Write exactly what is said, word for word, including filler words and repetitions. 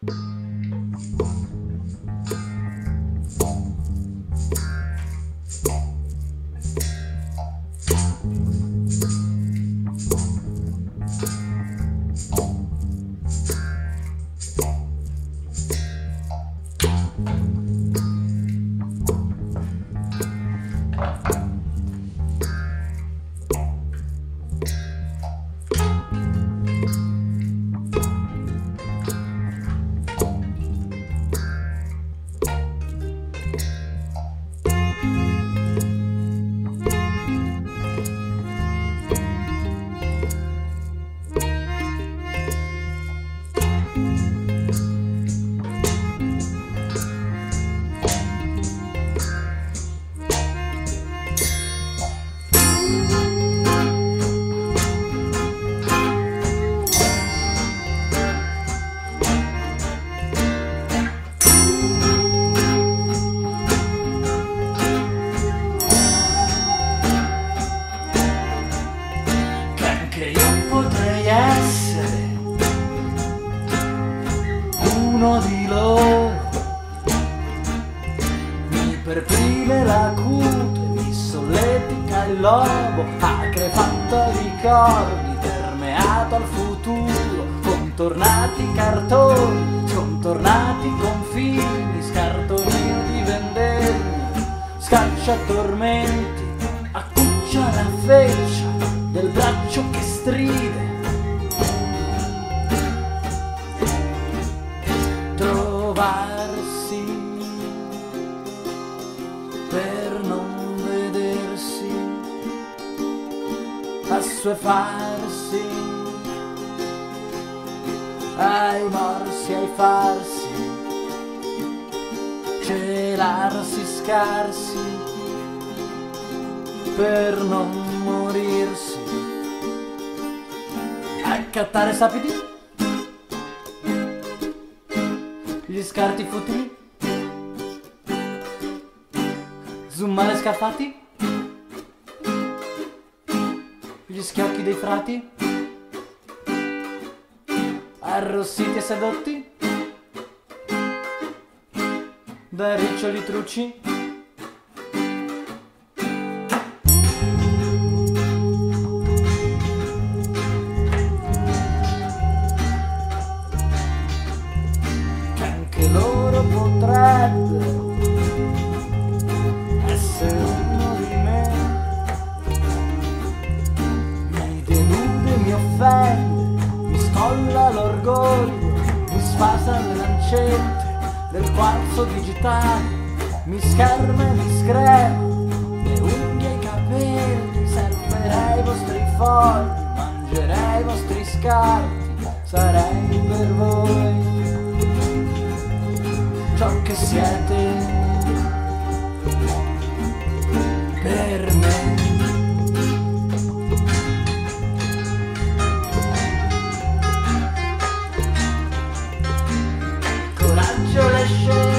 Uno di loro mi perprime la cute, mi solletica il lobo, acre fatta di corni, permeato al futuro, contornati cartoni, scontornati confini, scartoniti vendemmie, scaccia tormenti, accuccia la feccia del braccio che stride. Trovarsi per non vedersi, assuefarsi ai morsi, ai farsi, celarsi scarsi per non morirsi, accattare sapidi, gli scarti futili, zoomare scaffati, gli schiocchi dei frati, arrossiti e sedotti dai riccioli truci. Loro potrebbero essere uno di me, mi delude, mi offende, mi scolla l'orgoglio, mi sfasa le lancette del quarzo digitale, mi scherma e mi screma le unghie e i capelli, serperei i vostri fogli, mangerei i vostri scarti, sarei per voi ciò che siete per me. Coraggio le scelte